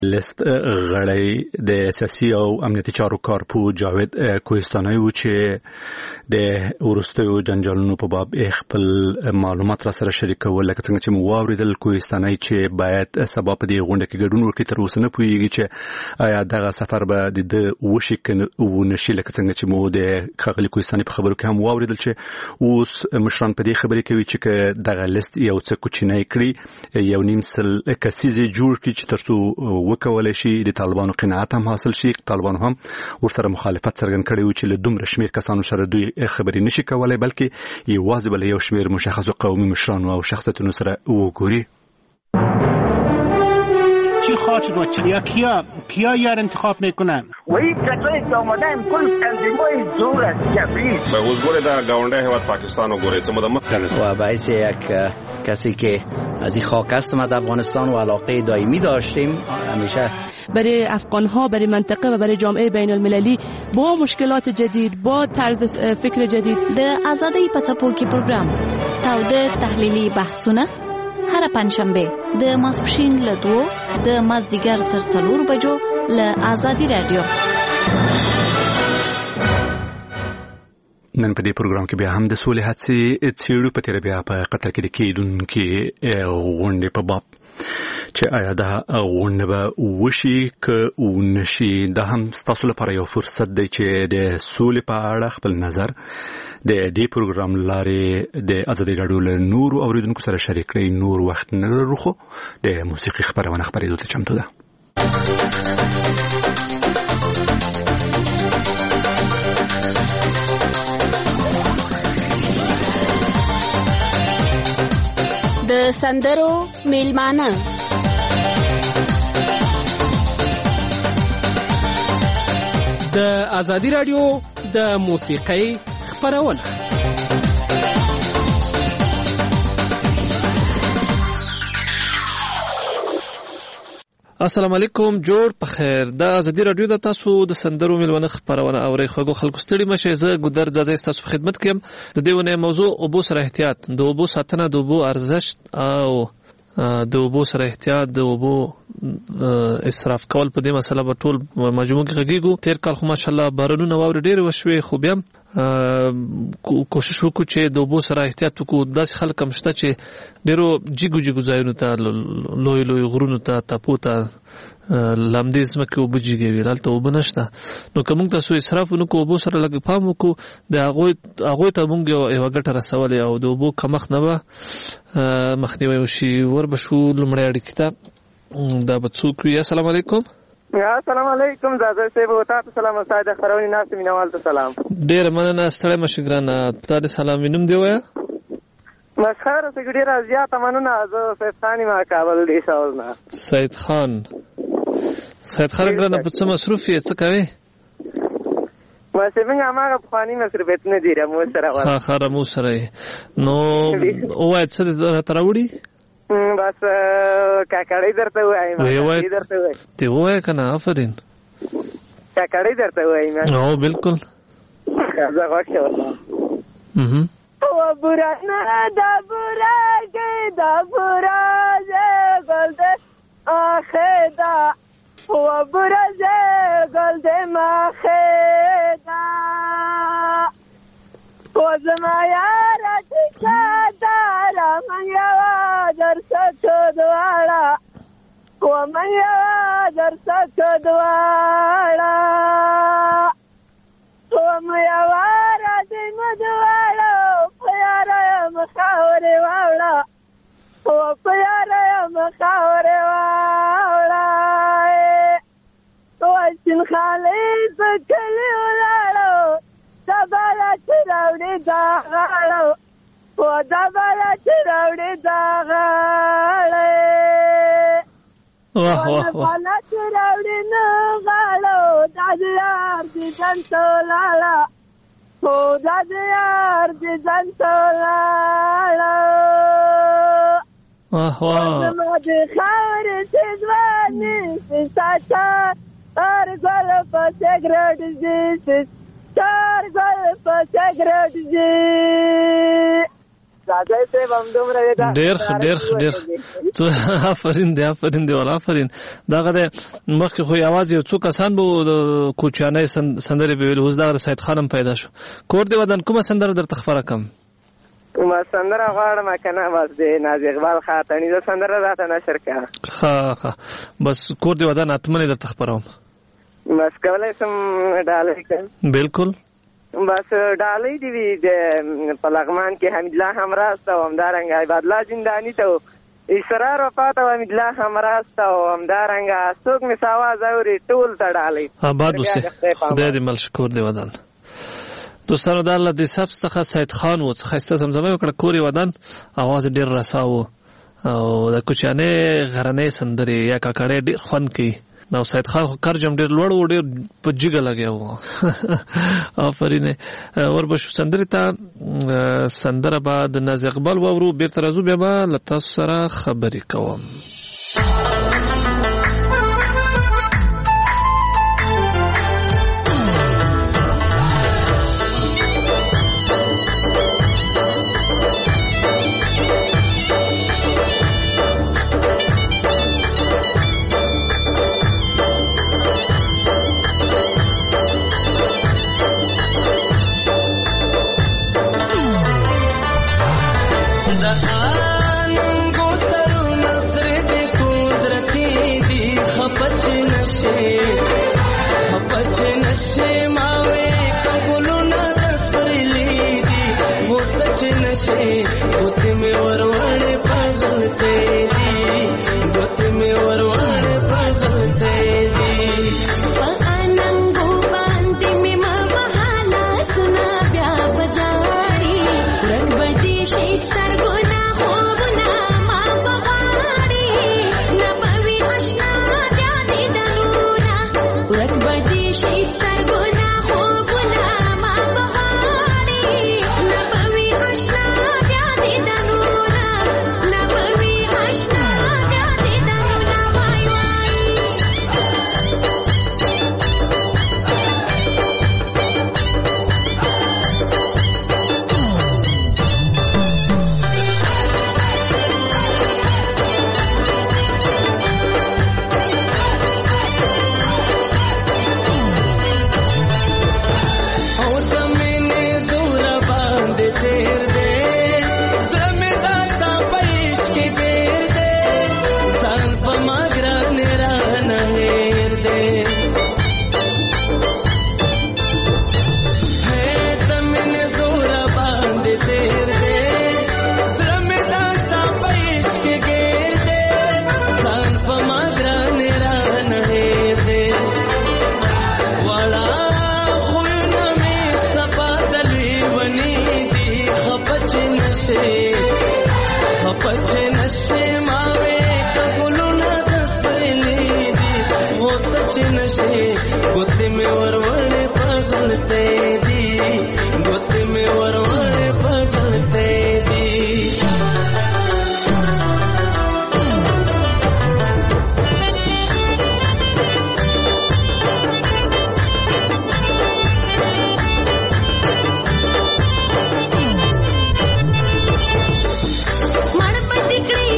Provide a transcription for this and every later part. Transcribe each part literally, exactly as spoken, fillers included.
لست غړی د سیاسي او امنیتي چارو کارپو جاوید کوهستاني و چې د ورستیو جنجالونو په باب خپل معلومات را سره شریکول، لکه څنګه چې مو واوریدل کوهستاني چې باید سبا په دې غونډه کې ګډون وکړي، تر اوسه نه پوهیږي چې آیا دغه سفر به د وشي کنه و نشي، لکه څنګه چې مو د خغلی کوهستاني په خبرو کې هم واوریدل چې اوس مشران په دې خبرې کوي چې دغه لست یو څه کوچنی کړي، یو نیم سل کسیزه جوړ کړي چې ترڅو وکولای شي د طالبانو قناعت هم حاصل شي. طالبانو هم ورسره مخالفت څرګند کړی و چې له دومره شمیر کسانو سره دوی خبرې نشي کولای، بلکې یوازې بل یو شمیر مشخصو قومي مشرانو او شخصیتونو سره وګوري. چی خواهد شد و چی یا کیا کیا یار انتخاب میکنن و این کسایی که آمدن کل تنظیمای زور است کفریست به حضور در گاونده هیواد پاکستان و گوریت و باعث یک کسی که از این خاک است ما در افغانستان و علاقه دائمی داشتیم همیشه برای افغان‌ها، برای منطقه و برای جامعه بین المللی با مشکلات جدید، با طرز فکر جدید. د آزادی پڅپوکي پروګرام تاوده تحلیلی بحثونه هر پنځشنبه د ماسپښین له دوه د مازدیګر تر څلور بجو له آزادی رادیو. نن په دې پروګرام کې بیا هم د سولې هڅې څېړو په تیر بیا په قطر کې د کېدونکې غونډې په باب چې آیا دا غونډه به وشي که ونشي. دا هم ستاسو لپاره یو فرصت دی چې د سولې په اړه خپل نظر د دې پروګرام لارې د ازادي رادیو له نورو اوریدونکو سره شریک کړئ. نور وخت نه لرو خو د موسیقي خبرونه خبرېدو ته چمتو ده. د سندرو میلمانه د ازادي رادیو د موسیقۍ خبرونه. السلام علیکم، جوړ په خیر. د ازادي رادیو د تاسو د سندرو میلمانه خبرونه اوري. خوږو خلکو ستړي مشه، زه ګودر زاده تاسو په خدمت کې. د دې ونه موضوع اوبو سره احتیاط، د اوبو ساتنه، د اوبو ارزښت او د اوبو سره احتیاط، د اوبو اسراف کول په دې مسله په ټول مجموع کې غږیږو. تیر کال خو ماشالله بارانونه واوري ډېر وشوي، خو بیا کوشش وکړو چې د اوبو سره احتیاط وکړو. داسې خلک هم شته چې ډېرو جګو جګو ځایونو ته، لوی لوی غرونو ته، تپو ته، لمدې ځمکې اوبه جګوي، هلته اوبه نشته. نو که موږ تاسو اسراف ونه کړو، اوبو سره لږ پام وکړو، د هغوی هغوی ته موږ یوه ګټه رسولې او د اوبو کمښت نه به مخنیوی وشي. وربشو لومړی اړیکې ته دا به څوک وي. السلام علیکم. السلام علیکم زاده صاحب، او تاسو سلام او ساده خبرونه ناس مینوال ته سلام. ډیر مننه، ستړی مشه ګرانه. تاسو سلام وینم دی وای مسخره څنګه ډیر زیات مننه. زه سید خان ما کابل دی شاولنا. سید خان سید خان ګرانه، په څه مصروف یې، څه کوي؟ ما څنګه ما په خواني مصروفیت نه دی رمو سره وای. ها خره مو سره نو وای څه تراوړي بس کاکړی درته وایم. وای درته وای ته وای کنه. آفرین. کاکړی درته وایم. او بالکل زه غواړم mhm او برانه دا برای دا برای گلد آخدا او برای گلد ماخدا او زمایار تکادارا من یوا در سکدوالا او من یوا در سکدوالا او من یوا راځي مدوالا پیاره مخاورې واولا او پیاره مخاورې واولا او چې خالص کلی ولاړو دبالا چې راوړي دا غاړو او دبالا چې راوړي دا غاړې واه واه واه دبالا چې راوړي نه غاړو دا یار دې ځنته لاړه او دا یار دې ځنته لاړه واه واه زما د خاورې چې ځواني چې ساچا هر ګل په سګرټ ځي چار ګل په سګرټ ځي راځي ته هم دومره ډېر ډېر ډېر آفرین دی آفرین دی ولا آفرین دا غده مخکې خو आवाज یو څو کسان به کوچانه سندره به ویل اوس دا سید خانم پیدا شو کور دی ودان کومه سندره درته خبره کم ما سندره غواړم کنه بس دی ناز اقبال خاتنی دا سندره راته نشر کړه ها ها بس کور دی ودان اتمنه درته خبروم بس کولای سم ډالې کړم بالکل بس ډالې دی وی د پلغمان کې حمید الله همراست او همدارنګ عباد الله زندانی ته اسرار وفات او حمید الله همراست او همدارنګ څوک می ساواز اوري ټول ته ډالې آباد اوسه خدای دې مل شکر دی ودان دوستانو د الله د سب څخه سید خان و څخه است زمزمه وکړه کوري ودان आवाज ډیر رساو او د کوچانه غرنې سندري یا کاکړې ډیر خوان کوي نو سید خان خو کرجم ډیر لوړ و ډیر په جګه لګیاو آفرین وربشو سندري ته سندره بعد ناز اقبال وورو بیرته راځو بیا به لته سره خبرې کوم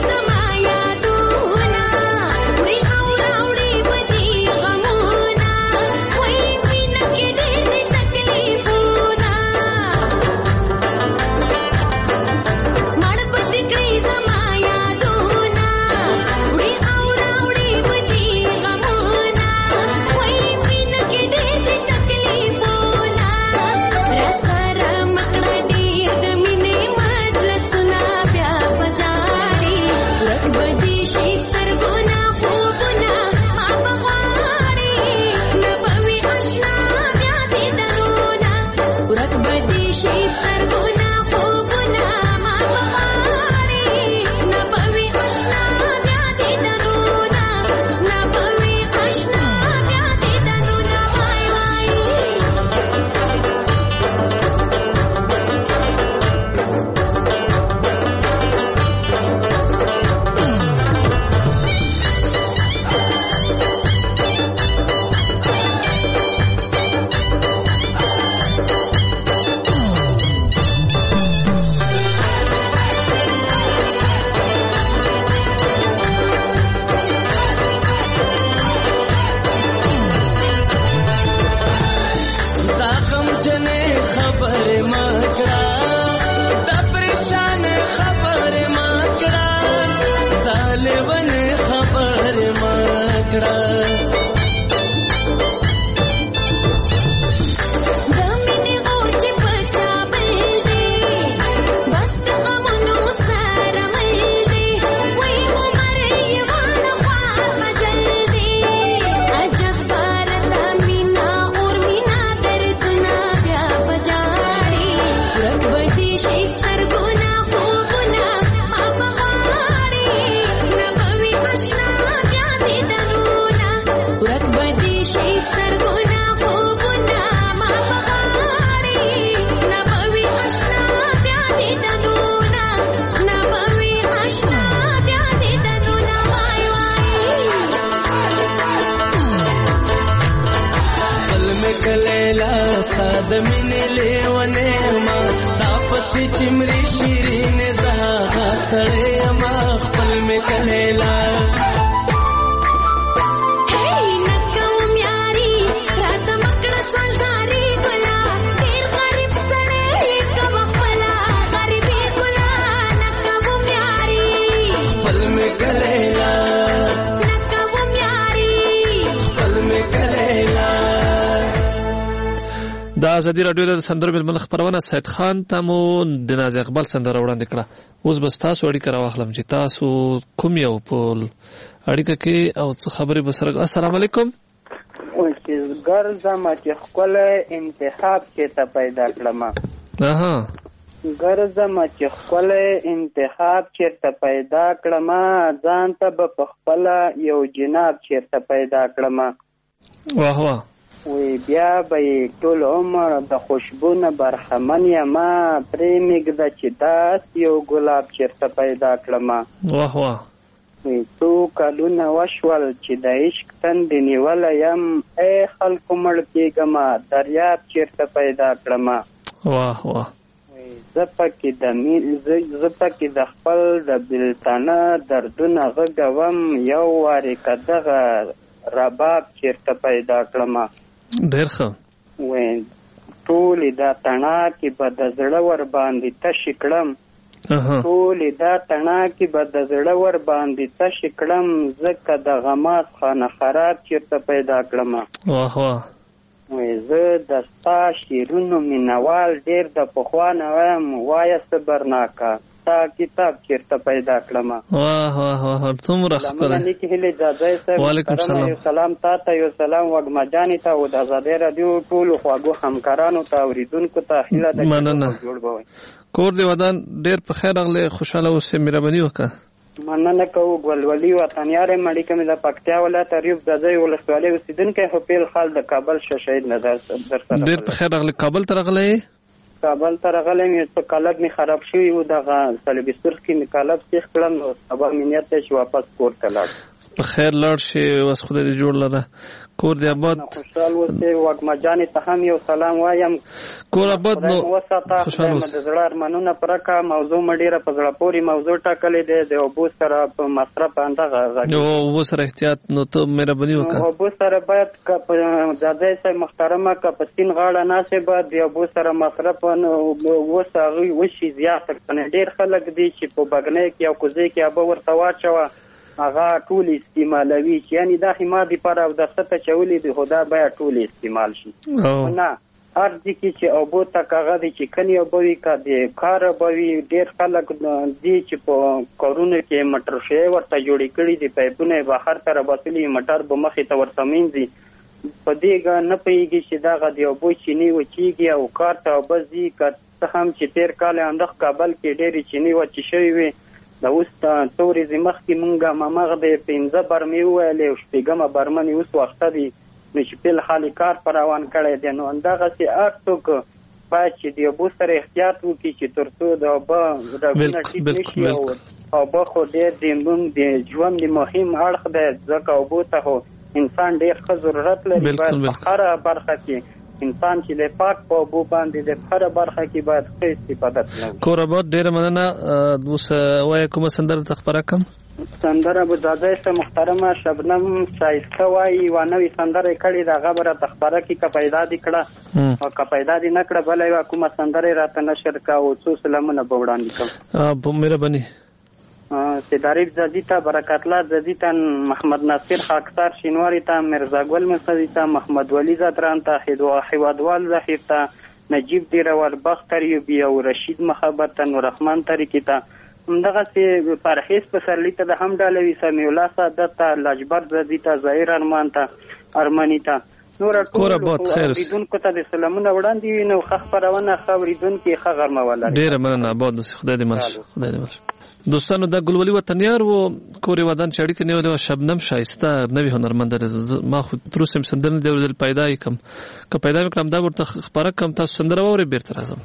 Mama کړه د مینې لیونې ما تاپسې چمري شیرین زها غاستړې ما خپل مې کلیلا د ازادي راډیو د سندرو ململ خبرونه سید خان ته مو د ناز اقبال سندره وړاندې کړه. اوس بس تاسو اړیکه راواخلم چې تاسو کوم یو په اړیکه کې او څه خبرې بسره. السلام علیکم. چې ګرځم چې خپل انتخاب کې ته پیدا کړم. اها ګرځم چې خپل انتخاب چې ته پیدا کړم ځان ته په خپل یو جناب چې ته پیدا کړم. واه واه وی بیا به ټول عمر د خوشبونه برخمن یما پرې میږده چې داس یو ګلاب چېرته پیدا کړم. واه واه وی څو کلونه وشول چې د عشق تندې نیولی یم ای خلکو مړ کېږم دریاب چېرته پیدا کړم. واه واه زه پکې د مین زه پکې د خپل د بېلتانه دردونه غږوم یو وارې که دغه رباب چېرته پیدا کړم. ډېر ښه وین ټولې دا تڼاکې به د زړه ور باندې تشې کړم. ټولې دا تڼاکې به د زړه ور باندې تشې کړم ځکه د غماز خانه خراب چېرته پیدا کړم. واه واه وی زه د ستا شعرونو مینوال ډېر د پخوا نه وایم وایه صبرناکه تا کتاب چېرته پیدا کړم. واه واه واه څومره ښکلی. نیکې هیلې جاځی صاحب وعلیکم سلام. یو سلام تا ته یو سلام وږمه جانې ته او د ازادۍ راډیو ټولو خواږو همکارانو ته اورېدونکو ته هیله ده مننه. جوړ به وئ. کور دې ودان ډېر په خیر راغلی خوشحاله اوسې مهرباني وکړه. مننه کوو ګلولي وطنیار یم اړیکه مې د پکتیا ولایت ریوب ځاځی ولسوالۍ اوسېدونکی خو پیل خال د کابل شه شهید نظر در سره ډېر په خیر راغلی. کابل ته راغلی کابل ته راغلی مې په کالب مې خراب شوي و دغه صلیبي سرخ کې مې کالب سیخ کړم نو سبا مې نیت دی چې واپس کور ته لاړ. په خیر لاړ شي اوس خدای دې جوړ لره. کور دې آباد خوشحال اوسې. وږمه جانې ته هم یو سلام وایم. کور آباد نو وساته خدای مې د زړه ارمانونه پرکه. موضوع مې ډېره په زړه پورې موضوع ټاکلې دی د اوبو سره په مصرف همدغه اوبو سره احتیاط نو ته مهرباني وکړه. اوبو سره باید که په ځاځی صاحب محترمه که په سیند غاړه ناستې باید د اوبو سره مصرف اوس هغوی وشي زیاته کنه. ډېر خلک دي چې په بګنۍ کې او کوزۍ کې اوبه ورته واچوه هغه ټول استعمالوي چې یعنې دا خو ما دپاره اودسه ته چولې دي خو دا باید ټول استعمال شي. نه هر ځای کې چې اوبو ته هغه دی چې کنې اوبه وي که د کار اوبه وي. ډېر خلک دي چې په کارونو کې مټر شیۍ ورته جوړې کړي دي پایپونه یې بهر ته راباسلي مټر به مخې ته ورته مینځي. په دې نه پوهېږي چې دغه د اوبو چینې وچېږي او کار ته اوبه ځي. که څه هم چې تېر کال همدغه کابل کې ډېرې چینې وچې شوې وې د اوس څو ورځې مخکې مونږ همغه د پنځه برمې وویلې او شپېږمه برمه مې اوس وخته دي نو چې فل خالي کار پر روان کړی دی. نو همدغسې هر څوک باید چې د اوبو سره احتیاط وکړي چې تر څو د اوبه رګونه ټیټ نه شي. او اوبه خو ډېر د موږ د ژوند مهم اړخ دی ځکه اوبو ته خو انسان ډېر ښه ضرورت لري. باید په هره برخه کې انسان چې د پاک په اوبو باندې د هره برخه کې باید ښه استفاده کړي. کور آباد ډېره مننه. اوس وایه کومه سندره ته خپره کړم؟ سندره به ځاځی صاحب محترمه شبنم ښایسته وایي یوه نوې سندره یې کړې ده هغه به راته خپره کړي که پیدا دې کړه او که پیدا دې نه کړه بله یوه کومه سندره یې راته نشر کړه او څو سلامونه به وړاندې کړم. په مهرباني. سیداریب زدی ته، برکت الله زدی ته، محمد ناصر خاکسار شینواری ته، مرزا ګل مسعودی ته، محمد ولی زدران ته، حوادوال ظهیر ته، نجیب دیروال بخت ایوبی او رشید مخابر ته، نوررحمن طریقی ته، همدغسې پرهیز پسرلي ته د هم ډالوي، سمیع الله سعادت ته، لاجبر زدی ته، ظاهر ارمان ته، ارمني ته، نور ټول اوریدونکو ته د سلامونه وړاندې وي. نو ښه خپرونه، ښه اورېدونکي، ښه غرمه ولرئ. ډېره مننه اباد اوسې، خدای دې مل شي. خدای دې مل شي. دوستانو دا ګلولي وطنیار و کورې ودان چې اړیکې نیولې وه. شبنم ښایسته نوې هنرمنده ده. ما خو تر اوسه مې سندره نه دي اورېدلې، پیدا یې کړم. که پیدا مې کړم دا به ورته خپاره کړم. تاسو سندره واورئ، بېرته راځم.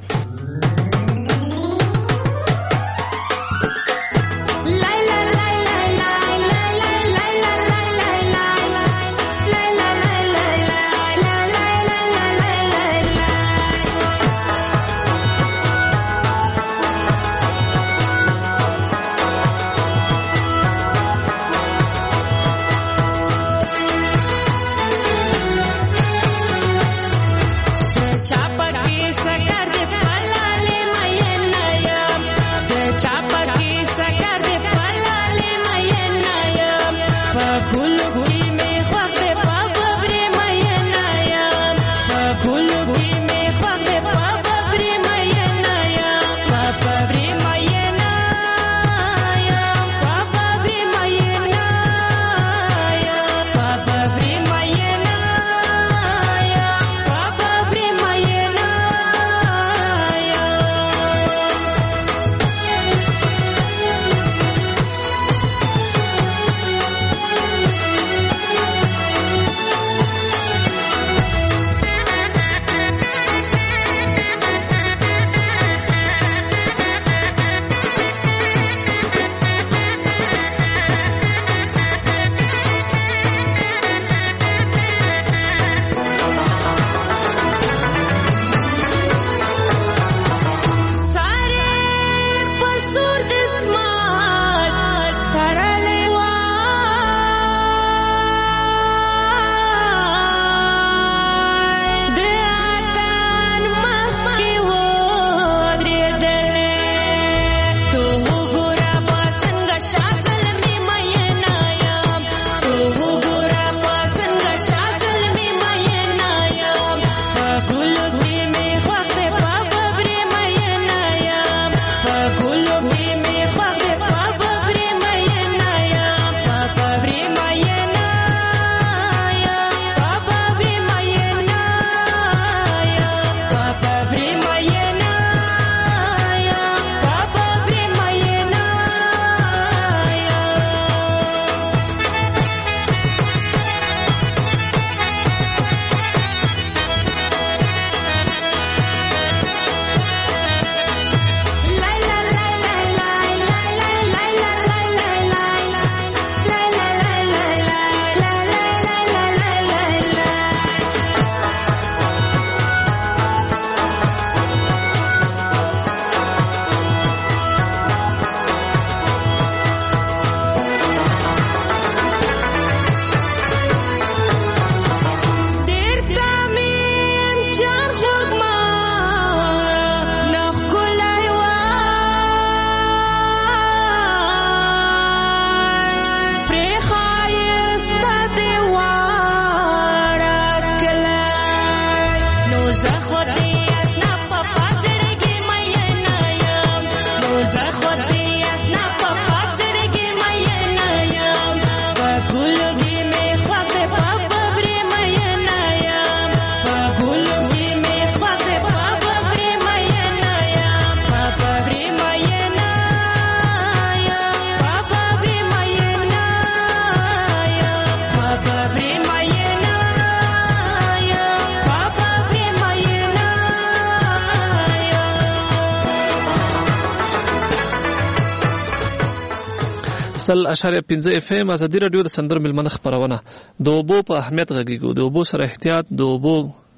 سل اشاریه پنځه اف ام ازادي رادیو د سندر ملمنه خبرونه د اوبو په اهمیت غږیږو. د اوبو سره احتیاط، د اوبو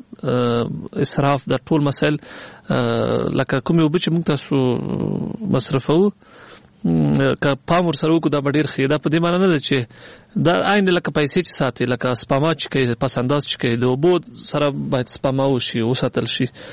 اسراف، د ټول مسائل لکه کومې اوبه چې موږ تاسو مصرفو که پام ورسره وکړو دا به ډېر ښه. دا په دې معنی نه ده چې دا عین لکه پیسې چې ساتي، لکه سپما چې کوي، پس انداز چې کوي، د اوبو سره باید سپما وشي، وساتل شي.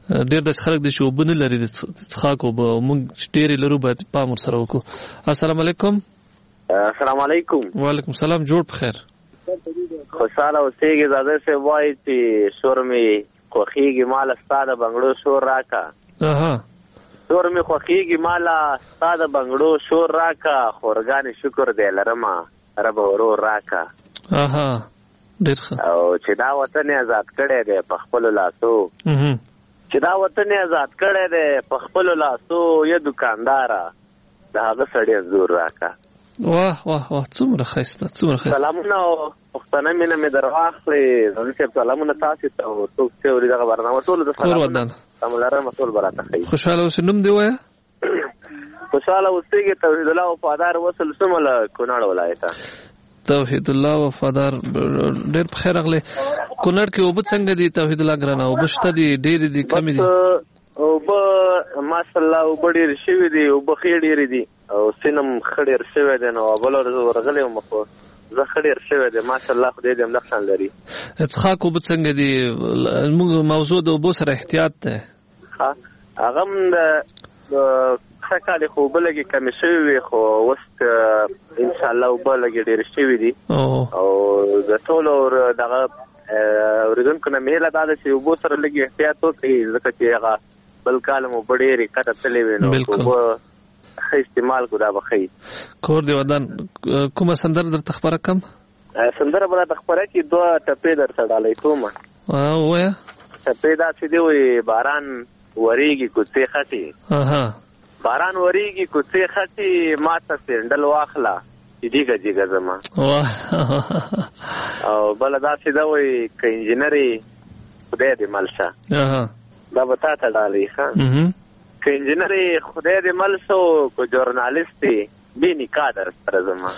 ډېر داسې خلک دي چې اوبه نه لري د څښاک اوبه، موږ ډېرې لرو باید پام ورسره وکړو. السلام علیکم. السلام علیکم. وعلیکم السلام. جوړ په خیر. خوشحاله اوسېږي. زاده صاحب وایي چې شور مې خوښېږي ماله ستا د بنګړو شور راکا. اها شور مې خوښېږي ماله ستا د بنګړو شور راکا، خورګانې شکر دی لرمه رب ورور راکا. اها ډېر ښه. او چې دا وطن آزاد کړی دی په خپلو لاسو، چې دا وطن آزاد کړی دی په خپلو لاسو، یا دکانداره د هغه سړي انځور راکا. واه واه واه څومره ښایسته څومره ښایسته. سلامونه او پښتنه مینه مې در واخلې. زه صاحب سلامونه تاسو ته او څوک چې اوري دغه برنامه ټولو ته سلامونه. سم لرم ټول براته ښه. خوشحاله اوسې. نوم دې وایه؟ خوشحاله اوسېږي. توحید الله وفادار وصل سوم له کونړ ولایته. توحید الله وفادار ډېر په خیر راغلی. کونړ کې اوبه څنګه دي توحید الله ګرانه؟ اوبه شته دي ډېرې دي کمې دي؟ اوبه ماشاءالله اوبه ډېرې شوي دي، اوبه ښې ډېرې دي او سینم ښه ډېر شوی دی. نو بل ورځ ورغلی وم خو زه ښه ډېر شوی دی ماشاءالله، خدای دې همدغه شان لري. څښاک اوبه څنګه دي؟ موږ موضوع د اوبو سره احتیاط دی. هغه هم د ښه کالې خو اوبه لږې کمې شوي وي، خو اوس انشاءالله اوبه لږې ډېرې شوي دي. او د ټولو دغه اورېدونکو نه مې هیله دا ده چې اوبو سره لږې احتیاط وکړي، ځکه چې هغه بل کال مو اوبه ډېرې کته تللې وي، نو اوبه ښه استعمال کړو دا به ښه وي. کور دې ودان. کومه سندره درته خپره کړم؟ سندره به راته خپره کړي. دوه ټپې درته ډالۍ کومه. ووایه. ټپې داسې دي وایي: باران ورېږي کوڅې خټې، باران ورېږي کوڅې خټې، ما ته سینډل واخله چې جیګه جیګه زما. او بله داسې ده وایي: که انجینرې خدای دې مل شه. دا به تا ته ډالۍ ښه. که انجینرې خدای دې مل شو، که جورنالستې بې نکاح در سره زما.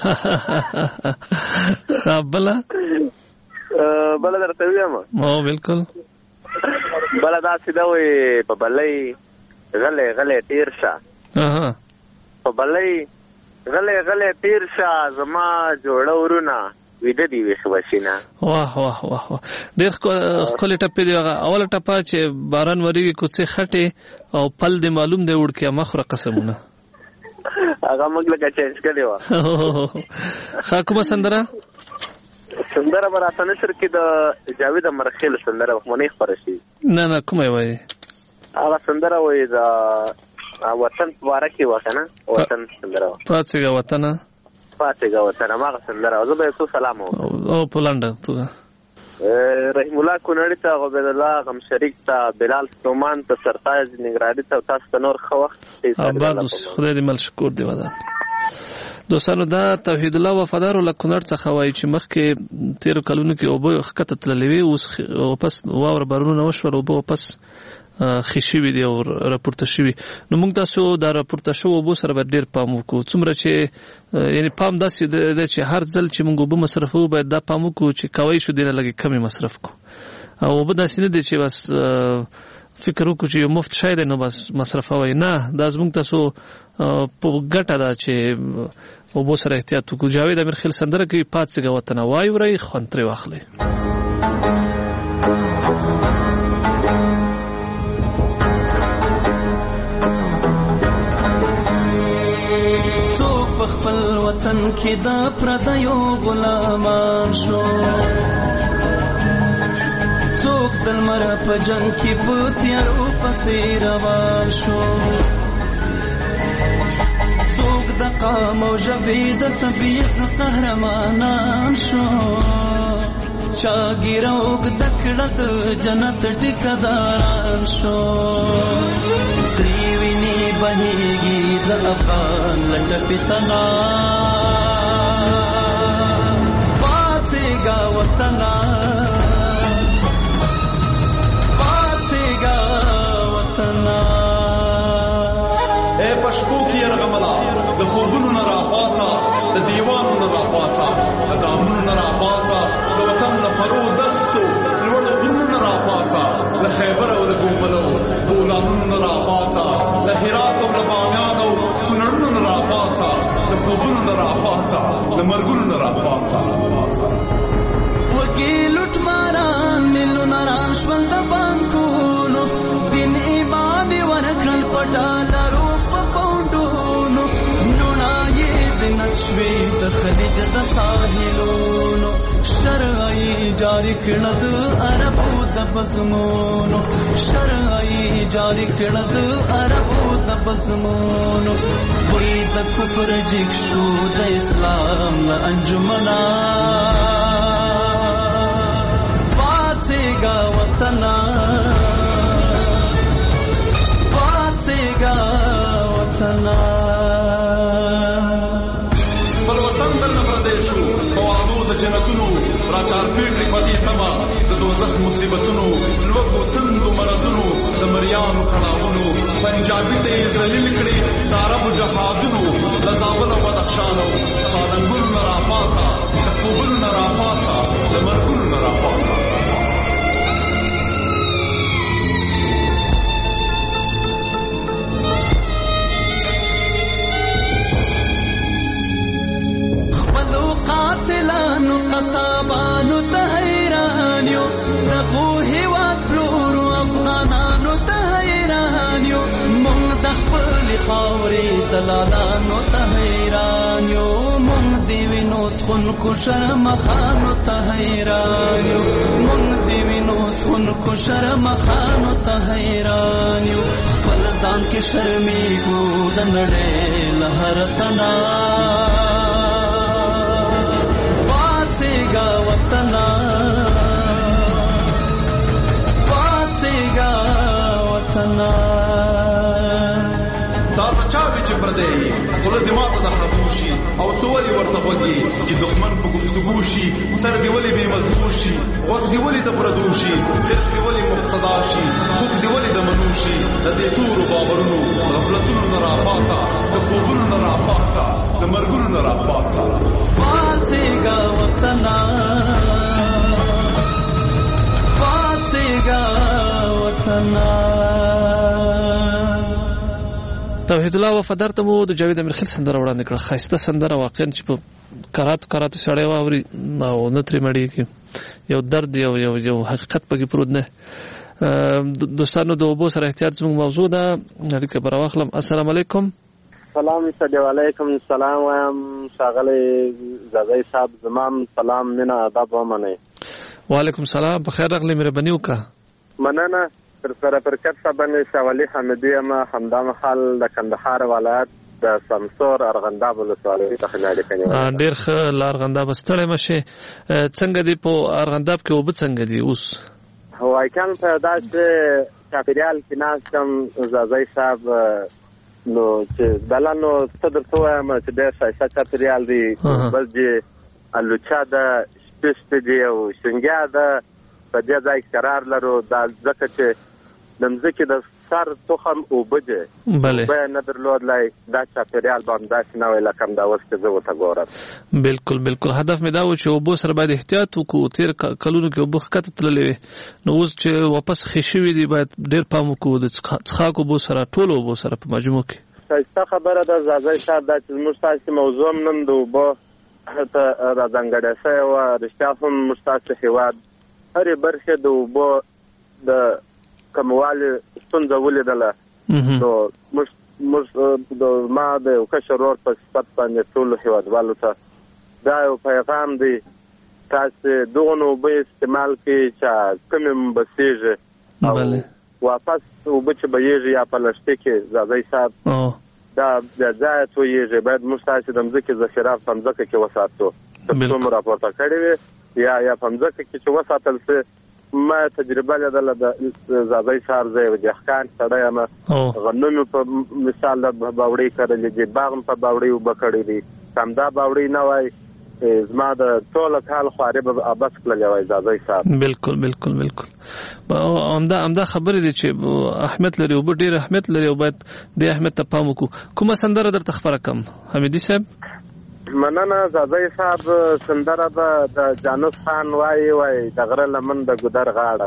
بله بله درته ویم. بلکل. بله داسې ده وایي: په بلۍ غلی غلی تیر شه، په بلۍ غلی غلی تیر شه، زما جوړه ورونه ویده دي ویښ بشینه. واه واه واه واه ډېر ښکلې ټپې دي. هغه اوله ټپه چې باران ورېږي کوڅې خټې او پل دې معلوم دی وړکیه مه خوره قسمونه، هغه موږ لکه چینج کړې وه. ښه کومه سندره؟ سندره به راته نشر کې د جاوید امرخیل سندره به منې خپره شي. نه نه کومه یې وایي؟ هغه سندره وایي د وطن په باره کې وه که نه؟ وطن سندره وه. پاڅېږه وطنه، پاڅېږه وطنه، هماغه سندره وه. زه به یو څو سلام وکړم. او په لنډه توګه رحیم الله کونړي ته، عبید الله غم شریک ته، بلال ستومان ته، سرتاج ننګرهاري ته، تاسو ته نور ښه وخت. آباد اوسې. خدای دې مل شکور دې ودان. دوستانو دا توحید الله وفادارو له کونړ څخه وایي چې مخکې تېرو کلونو کې اوبه ښکته تللې وې، اوس واپس واوره بارونونه وشول، اوبه واپس ښې شوي دي او راپورته شوي. نو موږ تاسو دا راپورته شوو اوبو سره باید ډېر پام وکړو. څومره چې یعنې پام داسې دی چې هر ځل چې موږ اوبه مصرفوو باید دا پام وکړو چې کوی شو دې نه لږې کمې مصرف کړو. او اوبه داسې نه دی چې بس فکر وکړو چې یو مفت شی دی نو بس مصرفوئ. نه، دا زموږ تاسو په ګټه ده چې اوبو سره احتیاط وکړو. جاوید امیرخیل سندره کوي: پاڅېږه وطنه، وایورئ خوند ترې واخلئ. څوک په خپل وطن کې د پردیو غلامان شو، څوک د لمر په جنګ کې په تیارو پسې روان شو، څوک د قام او ژبې د تبعیض قهرمانان شو، چا ګیره اوږده کړه د جنت ټیکهداران شو. سرې وینې بهېږي د افغان له ټپې تنا، پاڅېږه وطنه، پاڅېږه وطنه. ای په شپو کې یرغمله، د خوبونو نه راپاڅه، د دیوانو نه راپاڅه، د دامونو نه راپاڅه، د وطن د فرو دښتو لوړو غرونو نه راپاڅه، له خیبر او له ګوملو بولانونو نه راپاڅه، له هرات او له بامیان او کونړونو نه راپاڅه، د خوبونو نه راپاڅه، له مرګونو نه راپاڅه. وګي لوټ ماران ملونه ران شول د بانکونو، دین جاری کړه د عربو د بزمونو شرعي جاری کړه د عربو د بزمونو وې د کفر جګ شو د اسلام له انجمنا پاتېګا وطنا پاتېګا وطنا بل وطن در پردیشو موادو د جنتونو راچار پیټری پتی تما د دوزخ مصیبتونو لوګو تندو مرزونو د مریانو کړهونو پنجابي ته ذلیل کړي د عرب جهادونو د زابل او بدخشانو خادنګل نراپاتا د خوبل نراپاتا د مرګل نراپاتا قاتلانو قصابانو ته حیران یو دغو هیواد پلورو افغانانو ته حیران یو مونږ د خپلې خاورې دلالانو ته حیران یو مونږ د وینو څښونکو شرمخانو ته حیران یو مونږ د وینو څښونکو شرمخانو ته حیران یو خپل ځان کې شرمېږو د نړۍ له هر تنا پاتېګا وطنا پاتېګا وطنا دا ته چا وی چې پردې خوله دې ماته د خبوشي او څولې ورته وږي چې دښمن په گفتگو شي سر دې ولې بې مزغو شي وخت دې ولې د پردوشي خرس دې ولې مقتدا شي خوب دې ولې د منوشي د دې تورو باورونو غفلتونو نه راپاته د خوبونو نه راپاته د مرګونو نه راپاته پاتېګا وطنا پاتېګا وطنا توحید الله وفادار ته مو د جاوید امیر خیل سندره وړاندې کړه خاصه سندره واقعا چې په کرات کرات سړی واوري او نه ترې مړی کی یو درد یو یو یو حقیقت پکې پروت نه دوستانو د اوبو سره احتیاط زموږ موضوع ده اړیکه پر واخلم السلام علیکم سلام علیکم سلام وایم ښاغلی زاځی صاحب زمام سلام مینه ادب ومنئ وعلیکم سلام په خیر راغلی مهرباني وکړه مننه تر سره پر کټ باندې شاولي حمدی یم همدا مخال د کندهار ولایت د سمسور ارغنداب ولسوالۍ څخه اړیکه نیولې ډېر ښه له ارغنداب ستړی مشه څنګه دی په ارغنداب کې اوبه څنګه دي اوس هوای کان په داسې چاپیریال کې ناست یم زاځی صاحب نو چې دلانو څه درته وایم چې ډېر ښایسته چاپیریال دی بس چې الوچا ده شپې شپې دی او شنګیا ده په دې ځای کې قرار لرو دا ځکه چې د مځکې د سر تخم اوبه دی اوبه نه درلودلی دا چاپیریال به همداسې نه وی لکه همدا اوس چې زه ورته ګورم بالکل بالکل هدف مې دا و چې اوبو سره باید احتیاط وکړو تېر کلونو کې اوبه ښکته تللې وې نو اوس چې واپس ښې شوي دي باید ډېر پام وکړو د څښاک اوبو سره ټولو اوبو سره په مجموع کې ښایسته خبره ده زاځی صاحب دا چې زموږ ستاسې موضوع هم نن د اوبو ته راځانګړې شوې وه رښتیا هم موږ ستاسې هېواد هرې برخې د اوبو د کموالي ستونزه ولیدله نو موږ د ما د یو کشر ورور په صفت باندې ټولو هېوادوالو ته دا یو پیغام دی تاسې دغو اوبه استعمال کړئ چې کمې بسیږي او واپس اوبه چې بهیږي یا په لښتې کې زاځی صاحب دا بیا ځایه تویږي باید موږ تاسې د مځکې ذخیره په مځکه کې وساتو تر څو مو راپورته کړې وې یا یا په مځکه کې چې وساتل سي ما تجربه لیدله د زاځی صاحب زه یو دهقان سړی یم غنم په مثال د باوړۍ کرلې دي باغ په باوړۍ اوبه کړې دي همدا باوړۍ نه وای زما د ټوله کال خوارې به ابس کړلې وای زاځی صاحب بالکل بالکل بالکل همدا همدا خبرې دي چې اهمیت لري اوبه ډېر اهمیت لري او باید دې اهمیت ته پام وکړو کومه سندره درته خپره کړم حمیدي صاحب مننه زاځی صاحب سندره به د جانوس خان وایي وایي د غره لمن د ګودر غاړه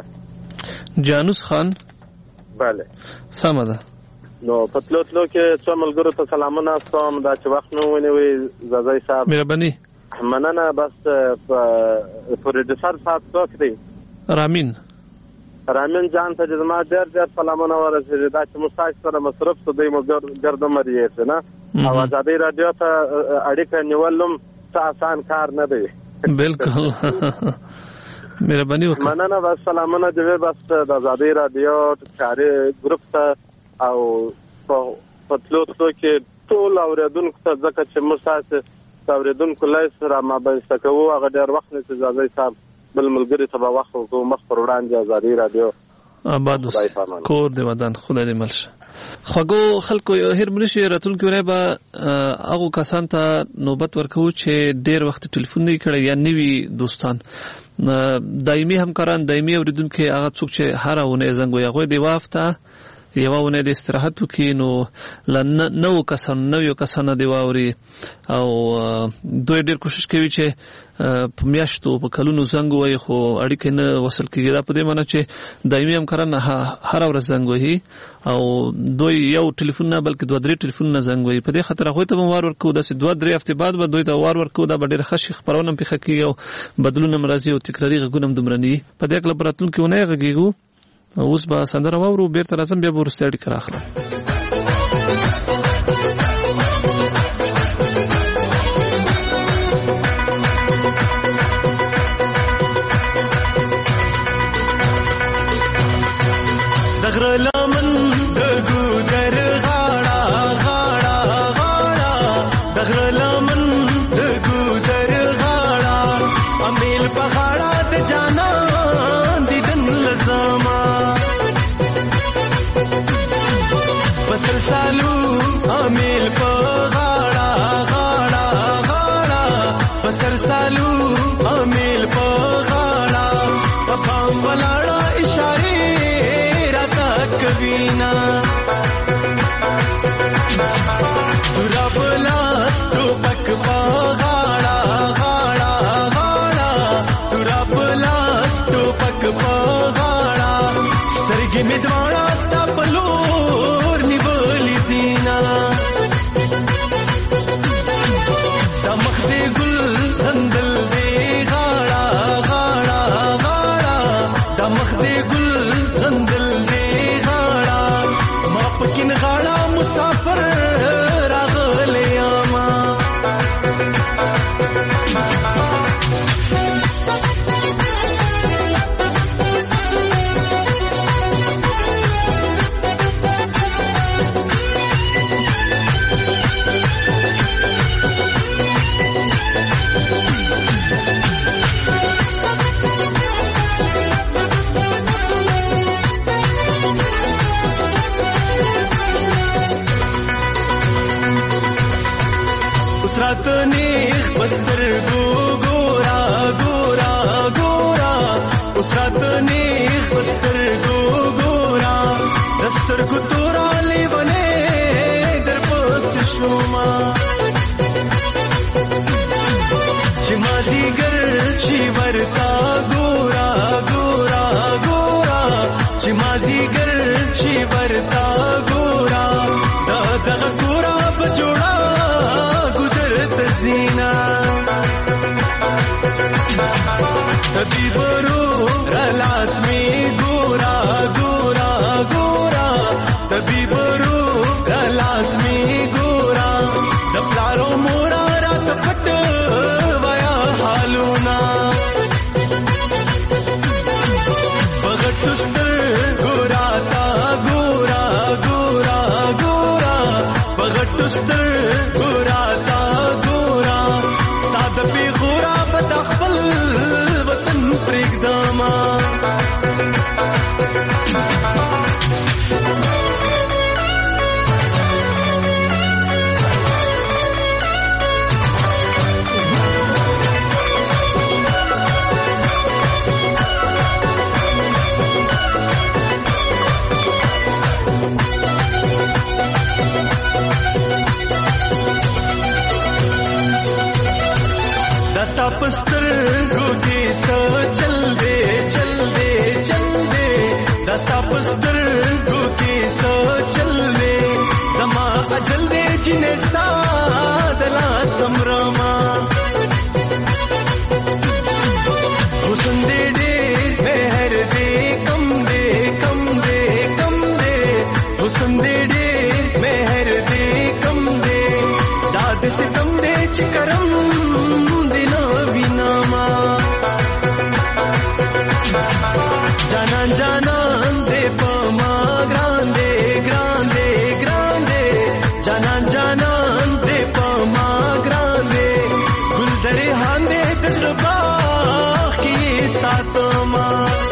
جانوس خان بله سمه ده نو په تلو تلو کې څو ملګرو ته سلامونه استوم دا چې وخت مې ونیوی زاځی صاحب مهرباني مننه بس پروډوسر صاحب څوک دی رامین رامین جان ته زما ډېر ډېر سلامونه ورسېږي دا چې موږ تاسو سره مصرف څه دی مو ګرده مریږي نه او ازادي رادیو ته اړیکه نیولم څه آسان کار نه دی بالکل مهرباني وکړه. مننه. بس سلامونه دې بس د آزادۍ رادیو چاري ګروپ ته او په تلو تلو کې ټول اوریدونکو ته ځکه چې موږ تاسو اوریدونکو لای سره ما به کوو هغه ډېر وخت نه چې ځای صاحب بل ملګری ته به وخت وکړو مخ پر وړاندې آزادۍ رادیو آباد کور دې ودان خدای دې ملشه. خواږو خلکو هر منشي راتلونکي ورځ به هغه کسان ته نوبت ورکو چې ډېر وخت ټلیفون نه کړي یا نوي دوستان دایمي همکاران دایمي اوریدونکو هغه څوک چې هر اونه زنګ وي هغه دی وافته یو ونه د استراحت وکي نو نو کسان نو یو کسان دی واوري او دوی ډېر کوشش کوي چې په میاشتو په کلونو زنګ وي خو اړیکې نه وصل کیږي. دا په دې معنی چې دایمي همکاران هر ورځ زنګ وي او دوی یو ټلیفون نه بلکې دوه درې ټلیفون نه زنګ وي. په دې خاطر هغه ته وار ورکو د دوه درې هفته بعد به دوی ته وار ورکو دا ډېر ښه خبرونه په خکې او بدلون مرزي او تکراری غږونه دمرني په دې کله براتونکو نه غږیږو. اوس به سندره واورو بیرته راځم بیا به ورسته اړیکه راخلم. دغره لمن د ګودر غاړه غاړه غاړه دغره لمن د ګودر غاړه امیل په غاړه د جانا دیدن لزما بسر سالو امیل په غاړه غاړه غاړه بسر سالو امیل په غاړه په پام ولاړه اشاره کبینا تورا بلاس تو پک پا غاڑا غاڑا غاڑا تورا بلاس تو پک پا غاڑا سترگی میں دوارا ستا پلور نیولی دینا دا مخ دے گل دندل دے غاڑا غاڑا غاڑا دا مخ دے گل دندل پکین غاړه مسافر راغلی اما نیخ بستر گو گورا گورا گورا اسرات نیخ بستر گو گورا دستر کو تورا لی بنے در پست شوما چما دیگر چی ورتا گورا گورا گورا چما دیگر چی ورتا گورا دا دا گورا بجوڑا زینا تبی برو رلاس میں گورا گورا گورا تبی برو رلاس میں گورا دپلارو مورا رات پٹ ویا حالونا بغٹستر گورا تا گورا گورا گورا بغٹستر گورا تا پی غورا پتا خپل وطن پرېږدما दस्ता पस्तर गोके तो चल दे चल दे चल दे दस्ता पस्तर गोके तो चल दे दमा अजल दे जिने सादला समरमा हुसन दे दे मेहर दे कम दे कम दे कम दे हुसन दे दे मेहर दे कम दे दाद से कम दे चिकरम جانان جانان دې پما ګرانده ګرانده ګرانده جانان جانان دې پما ګرانده ګل درې هاندې تجربه کی ساتو ما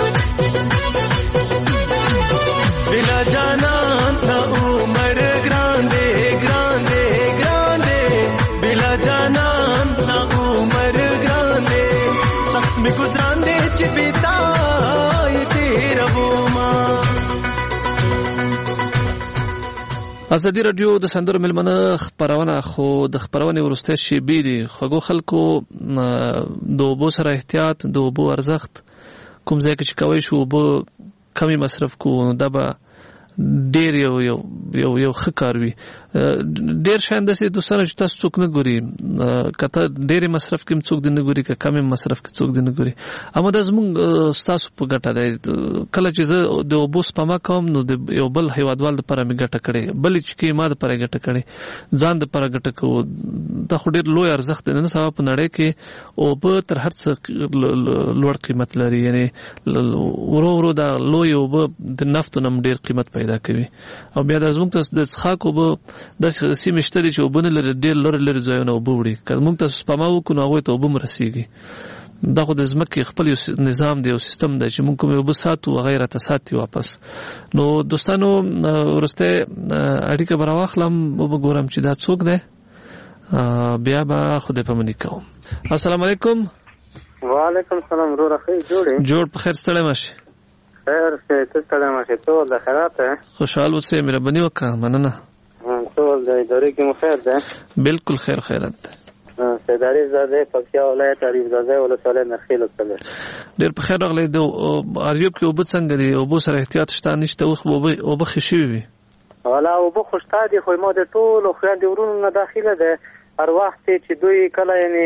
بلا جانان نا عمر ګرانده ګرانده ګرانده بلا جانان نا عمر ګرانده سخت می گزران دې چې بیتا ازادي رادیو د سندرو ملمنه خبرونه خو د خبرونه ورسته شی بیري خوګو خلکو د اوبو سره احتیاط د اوبو ارزښت کوم ځای کې چې کوي شو اوبو کمی مصرف کو دا به ډیر یو یو یو یو خکار وي ډیر شاند سي دوستانه چې تاسو څوک نه ګوري کته ډیر مصرف کې څوک دی نه ګوري که کم مصرف کې څوک دی نه ګوري اما د زمونږ تاسو په ګټه دی کله چې زه د اوبو سپما کوم نو د یو بل هیوادوال د پاره می ګټه کړي بل چې کې ما د پاره ګټه کړي ځان د پاره ګټه کو د خو ډیر لوی ارزښت نه سبب په نړۍ کې او په تر هر څه لوړ قیمت لري یعنی ورو ورو دا لوی او د نفت نم ډیر قیمت پیدا کوي او بیا د زمونږ د څخاکو به د سیمشتري چې وبونه لري ډیر لري لري ځایونه وبوري که موږ تاسو سپما وکړو نو هغه ته وبم رسیږي دا خو د زمکه خپل نظام دی او سیستم دی چې موږ کوم وبساتو او غیره تساتي واپس نو دوستانو ورسته اړیکه براواخلم وګورم چې دا څوک دی بیا به خوده پمنی کوم السلام علیکم وعلیکم السلام ورو راخی جوړې جوړ په خیر ستړی ماشي خیر څه ستړی ماشي ټول د خیرات خوشحال اوسې مهرباني وکړه مننه ټول د ادارې کې مو خیر ده بالکل خیر خیرات ده سیداری زاده پکتیا ولایت اریوب زاده ولسوالۍ نخیل وکړه ډېر په خیر راغلی د اریوب کې اوبه څنګه دي اوبه سره احتیاط شته نشته اوس اوبه اوبه خشي وي والا اوبه خوشتا دي خو ما د ټول خويندې ورونو نه داخله ده هر وخت چې دوی کله یعنی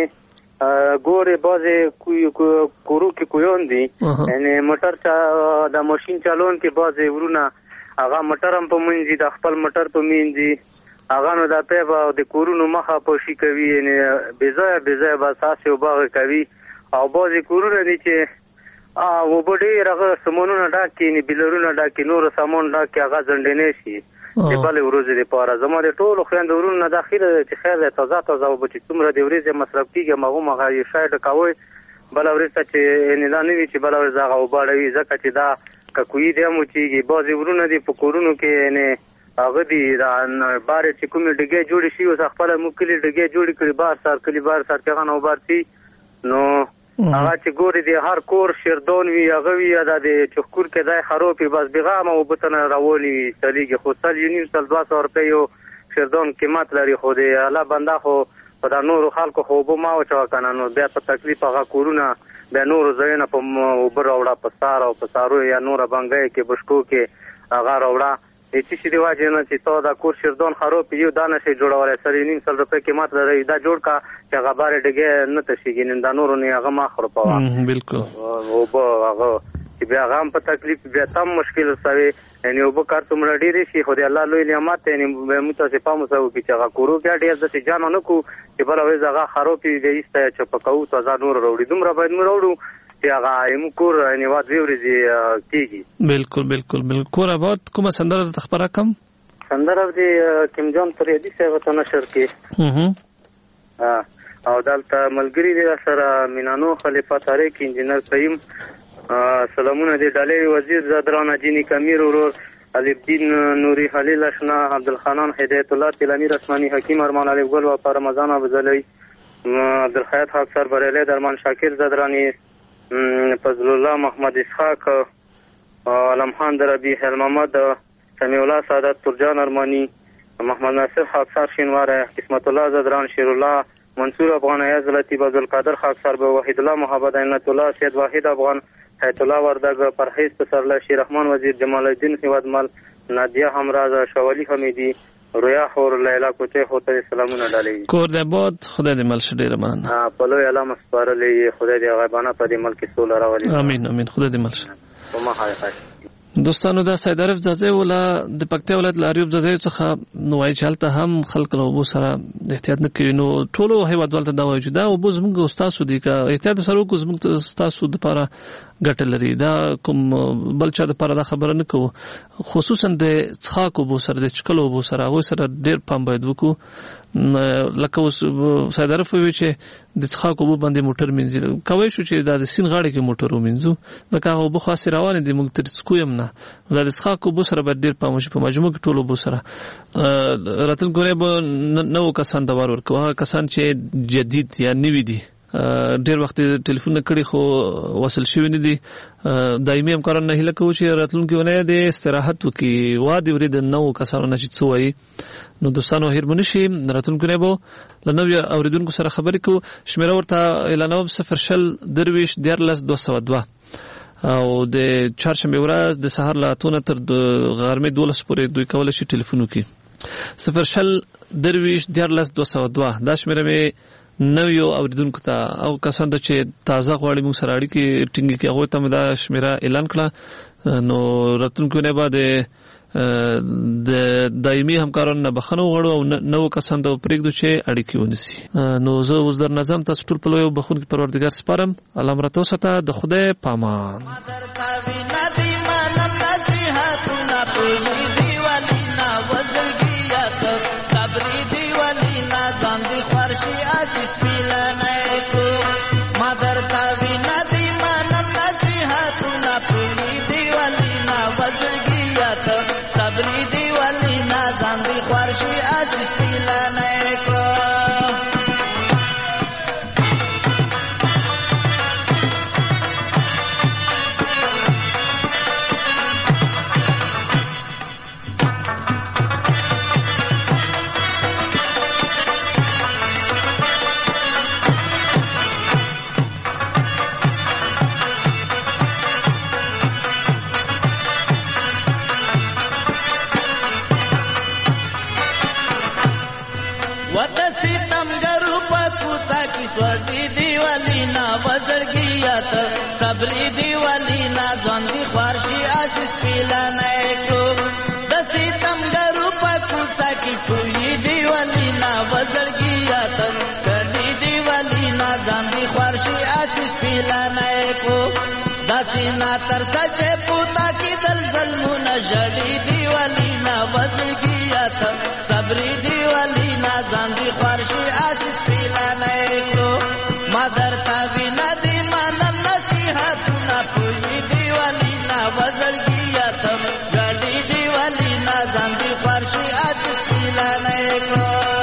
ګوري بازه کوی کورو کې کویون دي یعنی موټر چا د ماشين چالون کې بازه ورونه هغه موټر هم په منځي د خپل موټر په منځي هغه نو د پیبا د کورونو مخه پوشي کوي یعنی بيځه بيځه باساسي او باغ کوي او بازه کورونه دي چې او بډې هغه سمونونه ډاکې نه بلورونه ډاکې نور سامان ډاکې هغه ځندنې شي چې بل ورځې لپاره زموږ د ټولو خويندورونو نه داخله چې خیر ده تازه تازه او چې څومره د ورځې مصرف کیږي مغه مغه یې شاید کوي بل ورځ چې نه نه وی چې بل ورځ هغه وباړوي ځکه چې دا کوي د مو چیږي بازي ورونه دي په کورونو کې نه هغه دي دا بار چې کوم ډګه جوړ شي او خپل مکلی ډګه جوړ کړي بار سر کلی بار سر کې غنو بارتي نو هغه چې ګوري دی هر کور شیردون وی هغه وی دا د چخکور کې دای خروپي بس بغام او بتنه راولي سلیږي خو سل یونیم سل دوه سوه روپۍ یو شیردون قیمت لري خو دی الله بنده خو په دا نورو خلکو خو به ما وچو کنه نو بیا په تکلیف هغه کورونه بیا نورو ځایونه په اوبر راوړه په سار او په سارو یا نوره بنګۍ کې بشکو کې هغه راوړه چې چې دی واجب نه چې تو دا کور شیردون خروپ یو دانه شي جوړولای سړي نیم سل روپۍ قیمت لري دا جوړ کا چې هغه بار ډګه نه تشيږي نن دا نورو نه هغه ما خروپوا بالکل او به هغه چې بیا هغه په تکلیف بیا تم مشکل سوي یعنی او به کار څومره ډیره شي خو دی الله لوی نعمت یعنی متاسفه مو سو چې هغه کورو کې ډیر د ځان نه کو چې بل وې هغه خروپي دې ایسته چې پکاو تازه نور وروړي دومره باید مو وروړو چې هغه یم کور یعنی واد ویوري کیږي بالکل بالکل بالکل آباد کومه سندره د خبره کم سندره دې کیم جون فریدي څنګه ته نشر کې او دلته ملګری دې سره مینانو خلیفہ طارق انجینر سیم سلامونه دې ډالې وزیر زادران اجینی کمیر ورور علي الدین نوري خلیل اشنا عبدالخانان هدایت الله تلمی رسمانی حکیم ارمان علی ګل او رمضان ابوزلی عبدالخیات حق سر بریلی درمان شاکر زادرانی فضل الله محمد اسحاق علم خان دربی هل محمد سمیع الله سعادت ترجان ارمانی محمد ناصر خاکسار شینواره قسمت الله زادران شیر الله منصور افغان ایاز لطیف عبدالقادر خاکسار به وحید الله محمد عینت الله سید واحد افغان حیات الله وردگ پرهیز پسرله شیر رحمان وزیر جمال الدین خیوادمل نادیه همراز شوالی حمیدی رویا خور لیلا کوچه خوته سلامونه ډالې کور د باد خدای دې مل شه ډیر مان ها په لوی علامه سپارلې خدای دې غیبانه په دې ملک سول راولي امين امين خدای دې مل شه وما هاي هاي دوستانو دا سید عارف زازه ولا د پکتیا ولایت لاریوب زازه څخه نوای چالت هم خلق له وبو سره احتیاط نه کوي نو ټولو هیواد ولته دا وایي چې دا وبو زموږ استاد دي کا احتیاط سره کو زموږ استاد د لپاره ګټه لري. دا کوم بل چا د پاره دا خبره نه کوو، خصوصا د څښاکو بو سره د چکلو بو سره هغه سره ډیر پام باید وکړو. لکه اوس سید عارف وی چې د څښاکو بو باندې موټر منځي کوي شو چې دا د سین غاړه کې موټر ومنځو ځکه هغه بو خاص روان دي موږ تر څکو يم نه دا د څښاکو بو سره باید ډیر پام وشي په مجموع کې ټولو بو سره راتل ګورې به نو کسان د ور ورکو هغه کسان چې جدید یا نوی دي ډیر وخت ټلیفون کړي خو وصل شوی نه دي. دایمي همکاران نه هله کوي چې راتلونکي ونه د استراحت وکي وادي ورید نو کسانو نشي څوي. نو دوستانو هرمن شي راتلونکي نه بو لنوي اوریدونکو سره خبرې کو شمیره ورته اعلانوب صفر شل درویش دیارلس دو سو دو او د چهارشنبه ورځ د سحر لا اتونه تر غرمې دولس پورې دوی کول شي ټلیفون وکي صفر شل درویش دیارلس دو سو دو. دا شمیره می نو یو اوریدونکو ته او کسان د چې تازه غواړي موږ سره اړیکې ټینګي کې هغه ته مدا شمیره اعلان کړه. نو راتلونکو نه بعد د دایمي همکارانو نه بخنه وغواړو او نو کسان د پرېږدو چې اړیکې ونیسي. نو زه اوس در نظم تاسو ټول په لوی بخون کې پروردګار سپارم. الله مرتو ستا د خدای پامان. صبری دی ولی نازم دی خوارشی عزیز پیلانه کو صبری دی ولی نازم دی خوارشی عزیز پیلانه کو دسی تم گرو پکوتا کی کوئی دی ولی نا وزرگیا تم کلی دی ولی نازم دی خوارشی عزیز پیلانه کو دسی نا ترسا چه پوتا کی دلزل مونا جڑی دی ولی نا وزرگیا تم صبری دی ولی نازم دی خوارشی عزیز پیلانه کو مادر تابی ندی مانم نصیحتنا پوی دیوالی نا وزرگیا تم گاڑی دیوالی نا زندی خوارشی عزیز پیلانے کو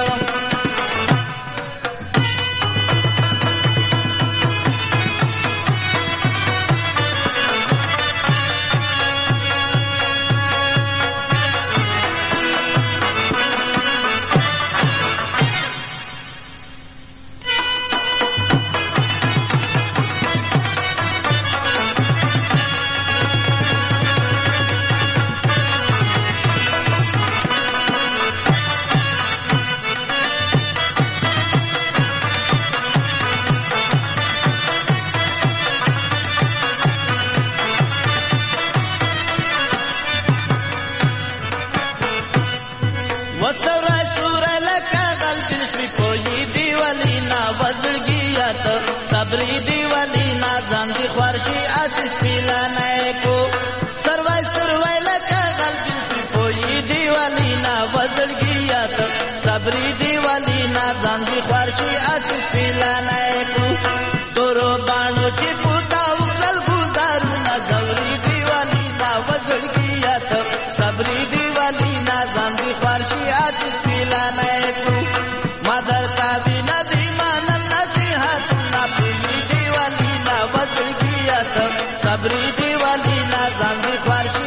صبری دیوالی نازم دی خوارشی عزیز پیلانے کو سروای سروای لکا غلطی پی پوئی دیوالی نا وزر گیا تو صبری دیوالی نازم دی خوارشی عزیز پیلانے کو دورو بانو چی پوتا اکل گزارو نا گوری دیوالی نا وزر گیا تو صبری دیوالی نازم دی خوارشی عزیز پیلانے کو مادر تابی ندی مانم نصیحت صبری دیوالی نا زندگی خوارشی